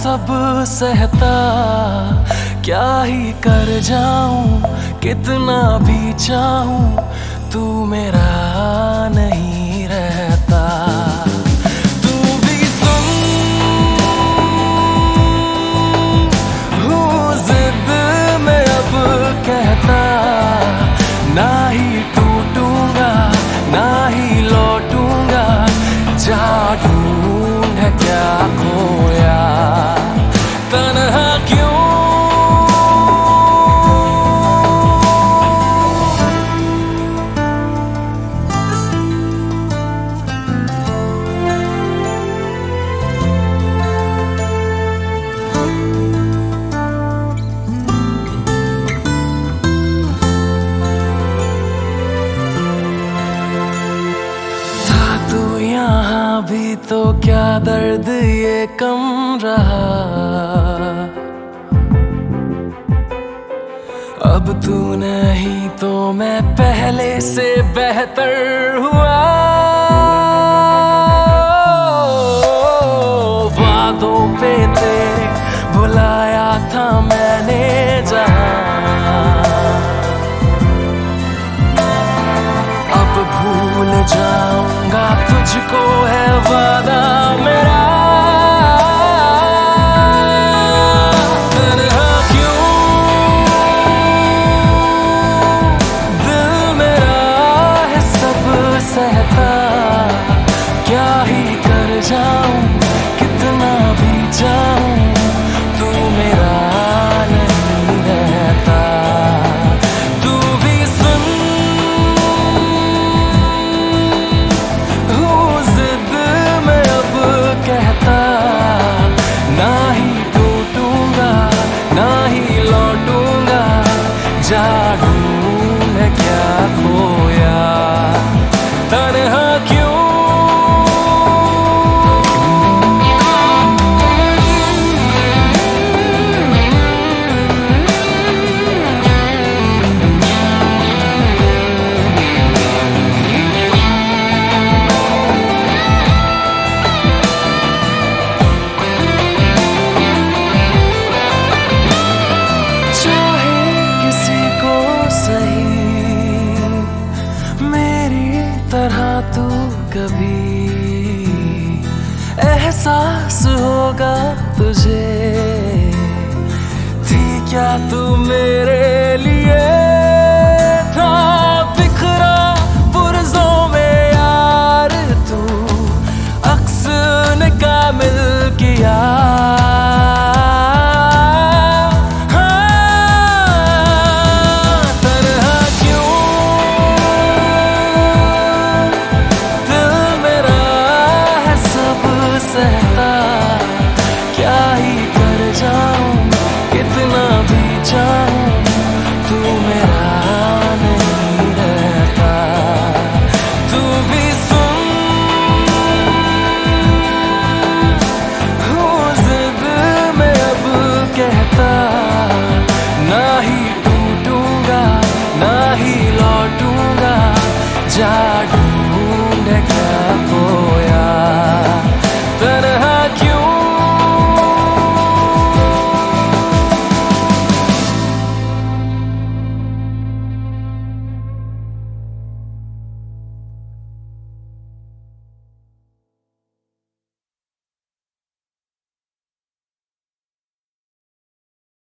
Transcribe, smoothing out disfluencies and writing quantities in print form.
सब सहता, क्या ही कर जाऊं, कितना भी चाहूं, तू मेरा नहीं रहता। तू भी सुन, हूँ जिद में अब कहता, ना ही टूटूंगा ना ही लौटूंगा, जा ढूंढ क्या खोया, तन्हा क्यों। भी तो क्या दर्द ये कम रहा, अब तू नहीं तो मैं पहले से बेहतर हुआ। वादों पे तेरे बुलाया था मैंने जहां, अब भूल जाऊंगा तुझको है वादा मेरा। तन्हा क्यों दिल मेरा है सब सहता, क्या ही कर जाऊं, कितना भी चाहूं, तू मेरा नहीं रहता। तू भी सुन, कहता, ना ही टूटूंगा ना ही लौटूंगा, जा ढूंढ क्या खोया, तन्हा क्यों। तरह तू कभी एहसास होगा तुझे, थी क्या तू मेरे लिए, था बिखरा पुरज़ों में यार तू, अक्स ने का मिल किया। सहता, क्या ही कर जाऊं, कितना भी चाहूं, तू मेरा नहीं रहता। तू भी सुन, हूँ जिद में अब कहता, ना ही टूटूंगा ना ही लौटूंगा, जा